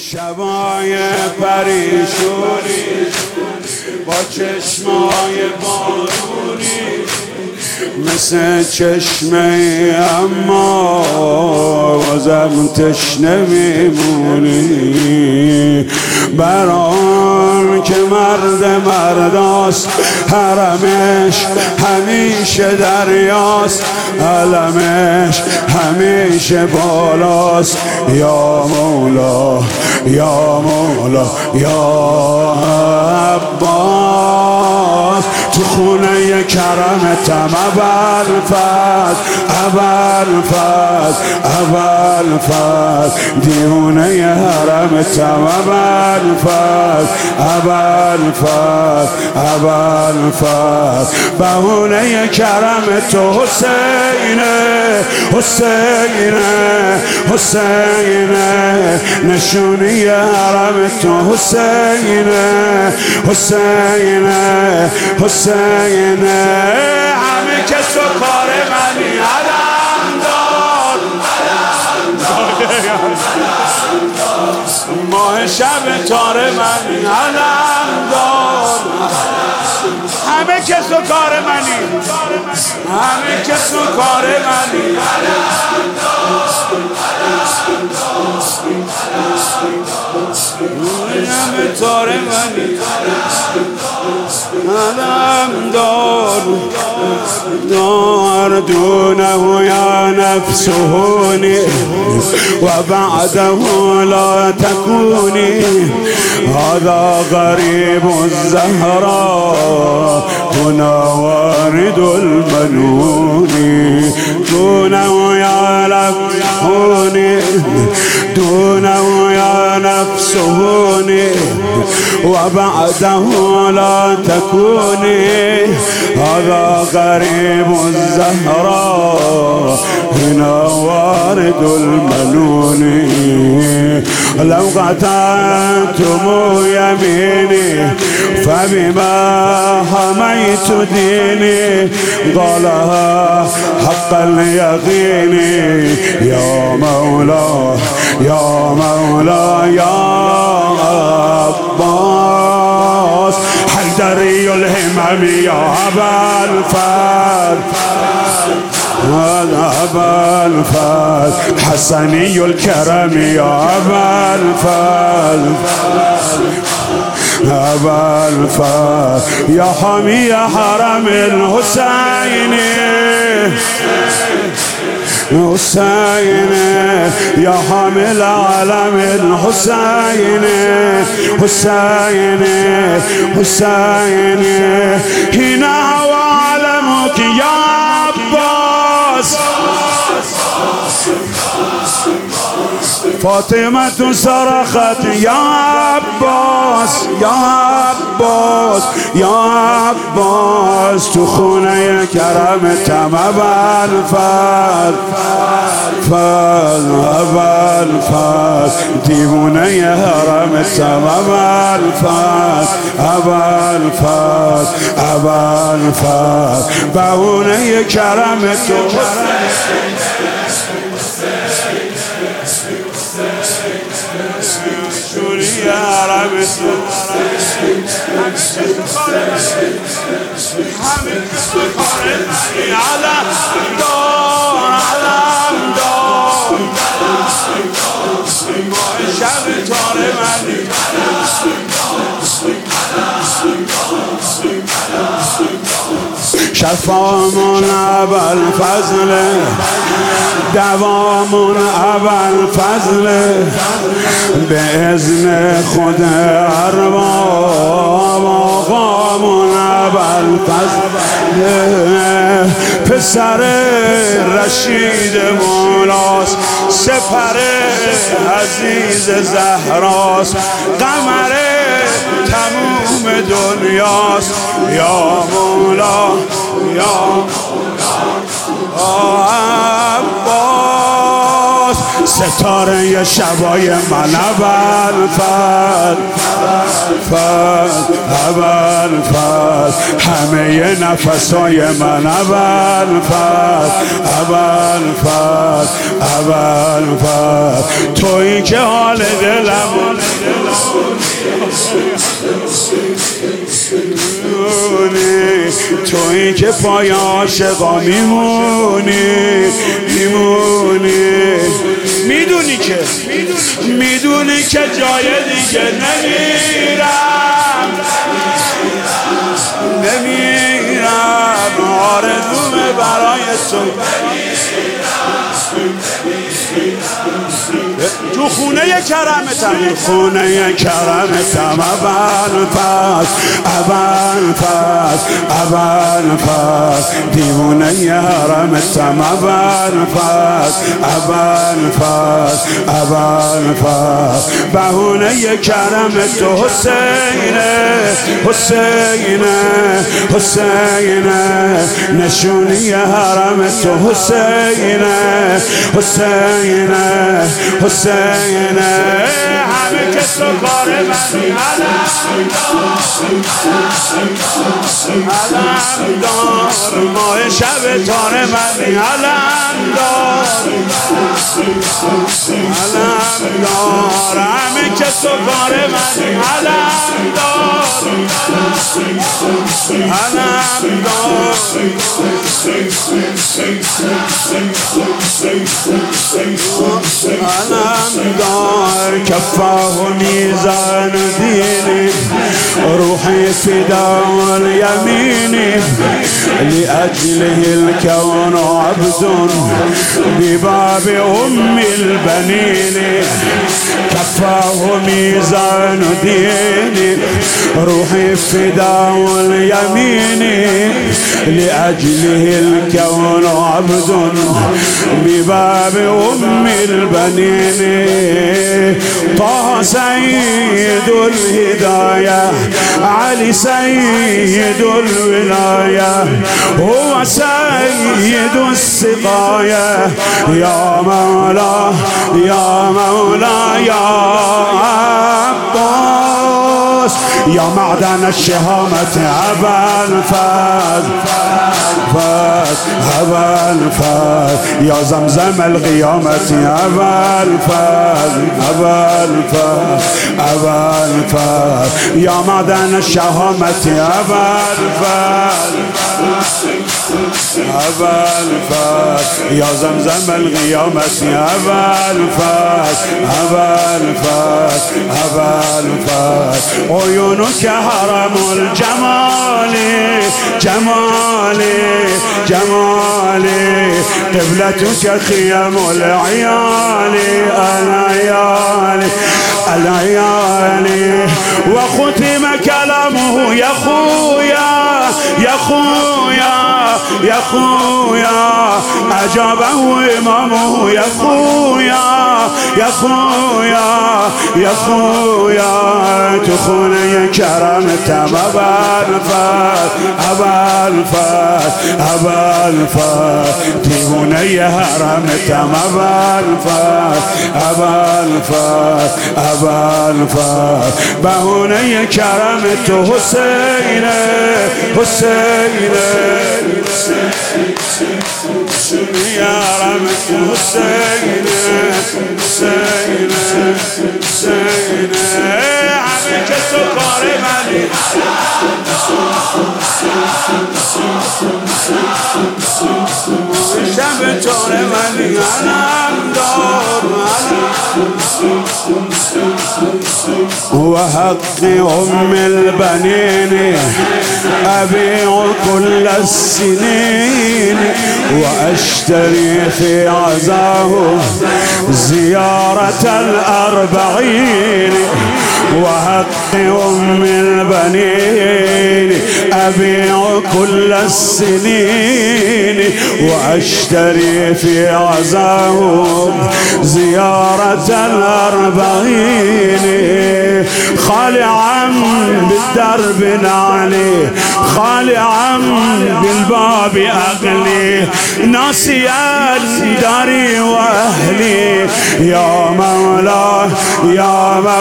شبای پریشونی با چشمای بارونی مثل چشمه اما بازم تشنه میمونی برام که مرد مرداست حرمش همیشه دریاست علمش همیشه بالاست یا مولا یا مولا یا عباس تو خونه کرمتم ابوالفضل ابوالفضل ابوالفضل دیوونه حرمتم ابوالفضل ابوالفضل ابوالفضل بهونه کرم تو حسینه حسینه حسینه نشونی حرم تو حسینه حسینه حسینه همه کس و کار منی علم دار ماه شب تار منی علم دار همه کس و کار منی همه کس و کار منی همه تار منی علم دار دار دونه یا نفس هوني وبعده لا تكوني هذا غريب الزهراء هنا وارد المنون دونه يا لفوني دونه يا نفس هوني وبعده لا تكوني هذا غريب الزهراء هنا وارد المنون لو قطعتم يميني فبما حميت ديني قالها حق اليقين يا مولا يا مولا يا عباس حيدري الهمم يا أبوالفضل هذا أبوالفضل حسني الكرم يا أبوالفضل أبوالفضل يا حمي حرم الحسين حسين يا حامل علم الحسين حسين حسين هنا وعلمك يا عباس فاطمة صرخت يا عباس يا عباس يا عباس تو خونه کرمتم ابوالفضل ابوالفضل دیوونه حرمتم ابوالفضل ابوالفضل ابوالفضل بهونه کرم تو شوری حرم تو همه کس کار منی علم دار علم دار ماه شب تار منی شفامون ابوالفضل دوامون ابوالفضل به اذن خود ارباب آقامون ابوالفضل پسر رشید مولاست سپر عزیز زهراست قمر تموم دنیاست یا مولا یا عباس ستاره شبای من ابوالفضل ابوالفضل همه نفسای من ابوالفضل ابوالفضل تویی که حال دلم تویی که پای عاشقا میمونی میدونی که جای دیگه نمیرم آرزومه برای تو تو خونه کرمتم اول پس دیوونه حرمتم اول پس بهونه کرم تو حسینه نشونی حرم تو حسینه همه کس و کار منی علم دار ماه شب تار منی علم دار همه کس و کار منی علم دار كفاه ميزان ديني روحي فداء اليمين لأجله الكون عبد بباب أم البنين كفاه ميزان ديني روحي فداء اليمين لأجله الكون عبد بباب أم البنين طه سيد الهداية علي سيد الولاية هو سيد السقاية يا مولا يا عباس يا معدن الشهامة أبا الفاز يا زمزم القيامة أبا الفاز يا معدن الشهامة أبا الفاز يا زمزم القيامة أبا الفاز عيونك هرم الجمال جمالي قبلتك خيام العيال وختم كلامه يا خويا أجابه إمامه يا خويا تخوني كرمتم أبا الفاس تهوني هرمتم أبا الفاس بهوني كرمت حسينه يا رمت حسينه عمك سكر مني شب تور مني علم دار وحق أم البنين أبيع كل السنين وأشتري في عزاه زيارة الأربعين وحق أم البنين أبيع كل السنين وأشتري في عزاه زيارة الأربعين خالعا بالدرب نعلي خالعا بالباب أغلي ناسيا داري وأهلي يا مولا يا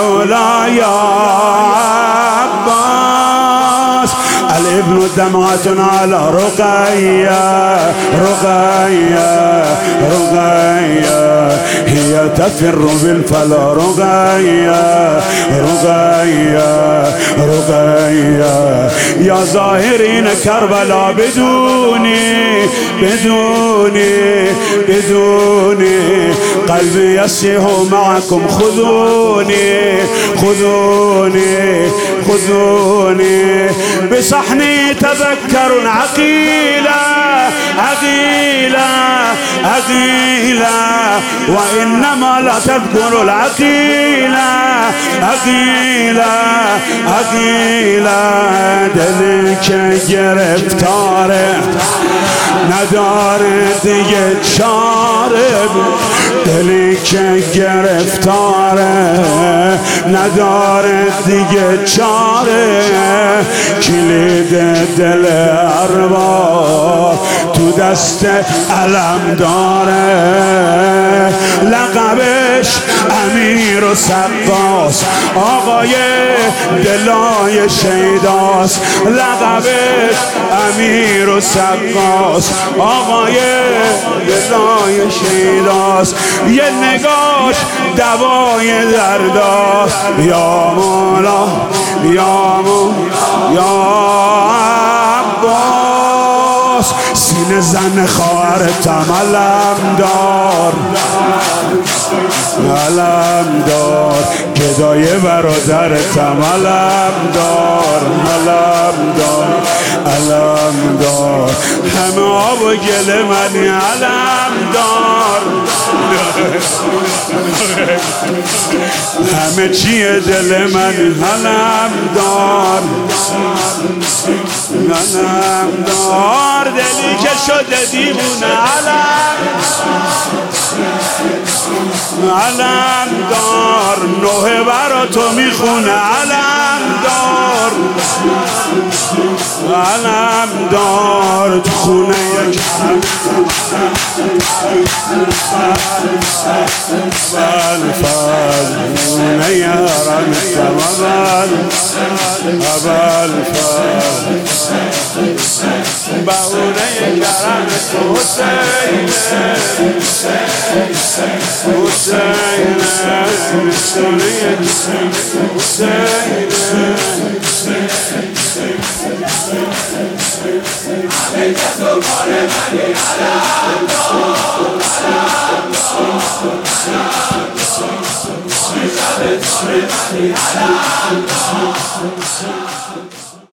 عباس الابن دمعة على رقية هي تفر بالفلا رقية رقیه یا ظاهرین کربلا بدونی قلبی یسیح معکم خذوني بصحني تذكر عقيلة وإنما لا تذكر العقيلة عقيلة دلی که گرفتاره نداره دیگه چاره دلی که گرفتاره نداره دیگه چاره کلید دل ارباب تو دست علم داره لقبش امیر و سقاس آقای دلای شیداست لقبش امیر و سقاس آقای دلای شیداست یه نگاش دوای درداست یا مولا یا عباس سینه زن خواهرتم علم دار گدای برادرتم علم دار همه آب و گل منی علم دار همه چیه دل من علم دار دلی که شده دیوونه علم دار نوه برا تو میخونه علم دار تو خونه یک خونه یارم بهونه کرم حسین